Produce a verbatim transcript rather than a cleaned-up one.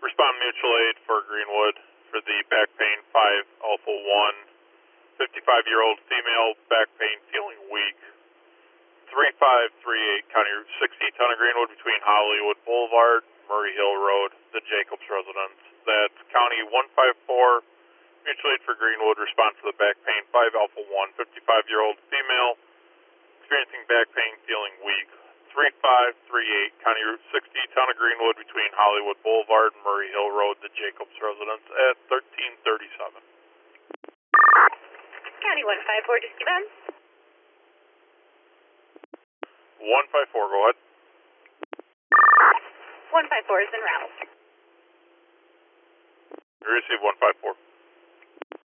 Respond mutual aid for Greenwood for the back pain five Alpha one. fifty-five-year-old female, back pain, feeling weak. three five three eight County Route sixty, Town of Greenwood between Hollywood Boulevard, Murray Hill Road, the Jacobs residence. That's County one five four, mutual aid for Greenwood, respond for the back pain five Alpha one. fifty-five-year-old female, experiencing back pain, feeling weak. three five three eight County Route sixty, Town of Greenwood between Hollywood Boulevard and Murray Hill Road, the Jacobs residence at thirteen thirty-seven. County one five four, just give them. one five four, go ahead. one five four is en route. You received one five four.